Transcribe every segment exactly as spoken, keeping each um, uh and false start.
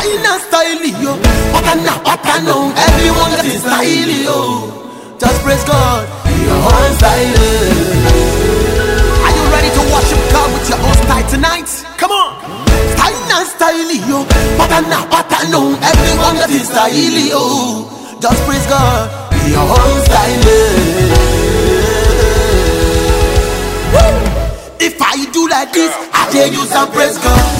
Style and style, yo. What I know, what I know. Everyone got his style, yo. Just praise God in your own style. Are you ready to worship God with your own style tonight? Come on. Style and style, yo. What I know, what I know. Everyone got his style, yo. Just praise God in your own style. Woo! If I do like this, I tell you some praise God.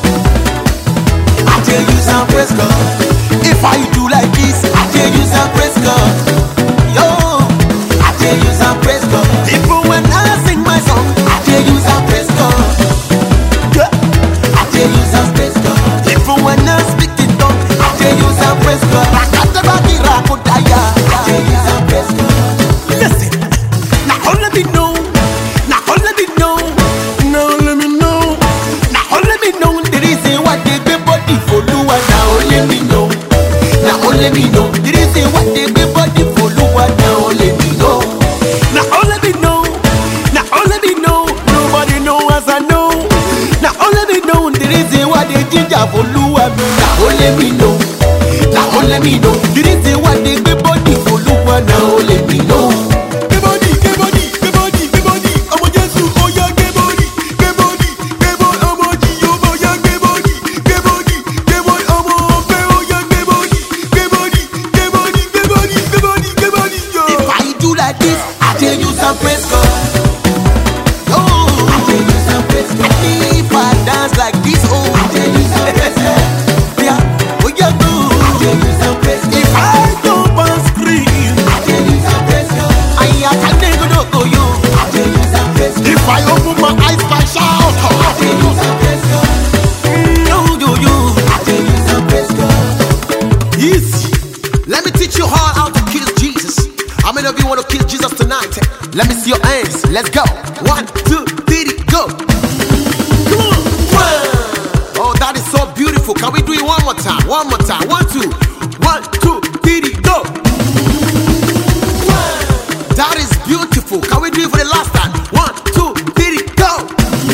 I tell you some praise God. If I do like this, I tell you some praise God. Yo, I tell you some praise God. Even when I sing my song, I tell you some praise God. Yeah. I tell you some praise God. Even when I speak in tongue, I tell you some praise God. I tell you some praise God. Listen, now all let me know. Now all let me know. Now let me know. Now all let me know the reason why they be body follow. Now all let me know. Now all let me know the reason why they be body follow. Now all let me know. Now all let me know. Now all let me know. Nobody know as I know. Now all let me know the reason why they ginger follow. Now all let me know. Now all let me know the reason why they be body follow. Now all let me know. Praise God. Oh, I tell you some praise God. If I dance like this, oh, I tell you some praise God. Yeah, what you do? I tell you some praise God. If I jump and scream, I tell you some praise God. I can't never go you. I tell you some praise God. If I open my eyes, I shout. I tell you some praise God. No, do you? I tell you some praise God. Easy. Let me teach you how how to kiss Jesus. How many of you want to kiss Jesus tonight? Let me see your hands. Let's go. One, two, three, go. Come on. One. Oh, that is so beautiful. Can we do it one more time? One more time. One, two. One, two, three, go. One. That is beautiful. Can we do it for the last time? One, two, three, go.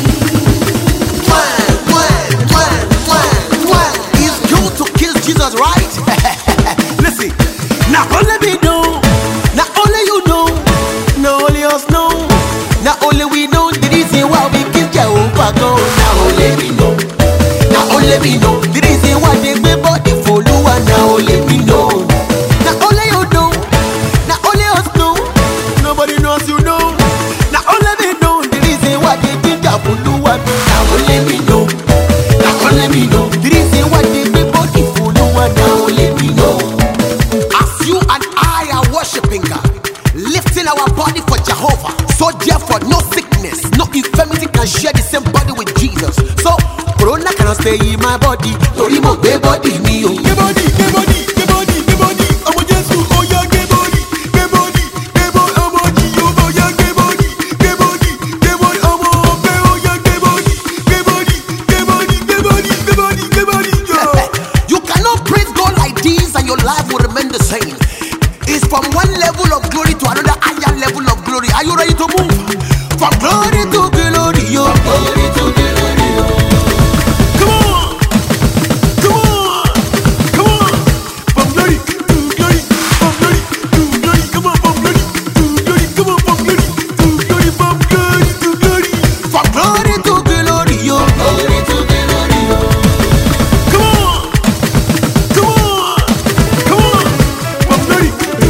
One, one, one, one, one. It's good to kiss Jesus, right? Listen. Now only me know. Now only you know. Now only us know. Now only we know the reason why we keep Jehovah go. Now only we know. Now only we know the reason why they be body follow. Now only we know. Now only you know. Now only us know. Nobody knows you know. Now only we know the reason why they keep Jehovah follow. Now only we know. Now only we know the reason why they be body follow. Now only we know. As you and I are worshiping God, lifting our body for Jehovah, so therefore no sickness, no infirmity can share the same body with Jesus. So corona cannot stay in my body. Tori mo gbe body mi o. Gbe body, gbe body, gbe body, gbe body. Omo Jesu, oh yeah, gbe body, gbe body, gbe body. Omo Jiyo, oh yeah, gbe body, gbe body, gbe body. Omo Ope, oh yeah, gbe body, gbe body, gbe body, gbe body, gbe body, gbe body. You cannot praise God like this and your life will remain the same. It's from one level of glory to another higher level of glory. Are you ready to move? From glory to glory, yo. Glory to glory, yo. Come on, come on, come on. From glory to glory, from glory to glory. Come on, from glory to glory, come on, from glory to glory, from glory to glory. From glory to glory, yo. Glory to glory, yo. Come on, come on, come on. From glory.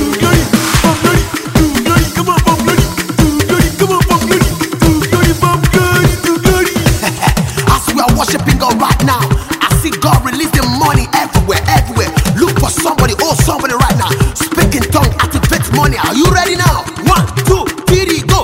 Worshiping God right now. I see God releasing money everywhere, everywhere. Look for somebody, oh somebody right now. Speak in tongue, activate money. Are you ready now? One, two, three, go.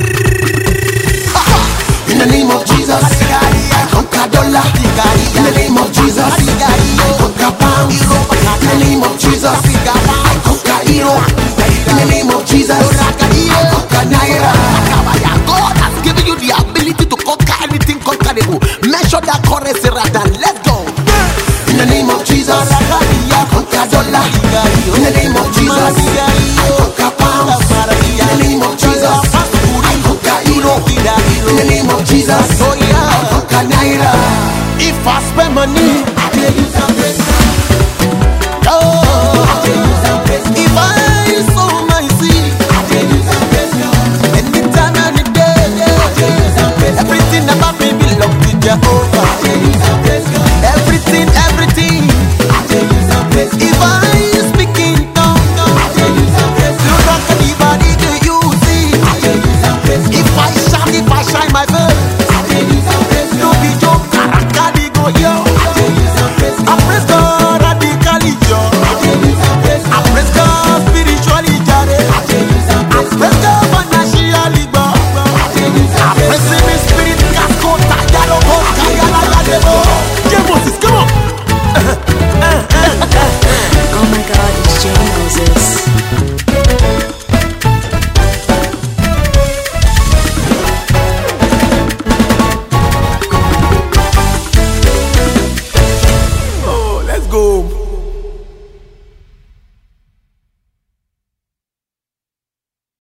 In the name of Jesus, I conquer dollar. In the name of Jesus, I conquer pounds. In the name of Jesus, I conquer euro. In the name of Jesus, I conquer naira. God has given you the ability to conquer anything conquerable. Measure that currency right now. Let's go. In the name of Jesus, I conquer dollar. In the name of Jesus, I conquer pounds. In the name of Jesus, I conquer euro. In the name of Jesus, I conquer naira. If I spend money, I tell you something. go home.